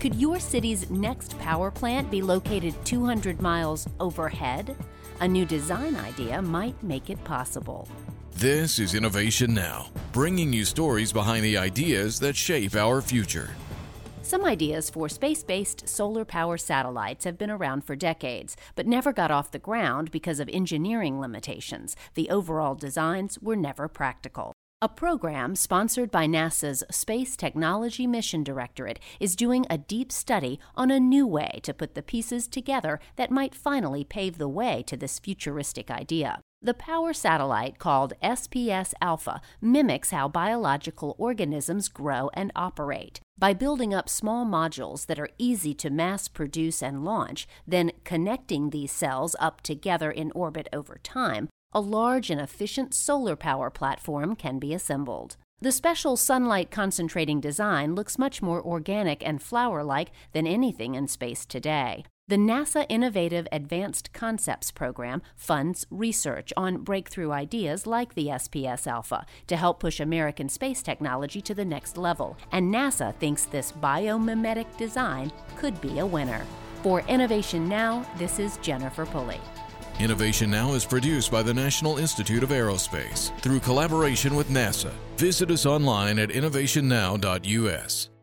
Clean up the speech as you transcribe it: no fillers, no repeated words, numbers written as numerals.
Could your city's next power plant be located 200 miles overhead? A new design idea might make it possible. This is Innovation Now, bringing you stories behind the ideas that shape our future. Some ideas for space-based solar power satellites have been around for decades, but never got off the ground because of engineering limitations. The overall designs were never practical. A program sponsored by NASA's Space Technology Mission Directorate is doing a deep study on a new way to put the pieces together that might finally pave the way to this futuristic idea. The power satellite, called SPS Alpha, mimics how biological organisms grow and operate. By building up small modules that are easy to mass produce and launch, then connecting these cells up together in orbit over time, a large and efficient solar power platform can be assembled. The special sunlight concentrating design looks much more organic and flower-like than anything in space today. The NASA Innovative Advanced Concepts Program funds research on breakthrough ideas like the SPS Alpha to help push American space technology to the next level, and NASA thinks this biomimetic design could be a winner. For Innovation Now, this is Jennifer Pulley. Innovation Now is produced by the National Institute of Aerospace through collaboration with NASA. Visit us online at innovationnow.us.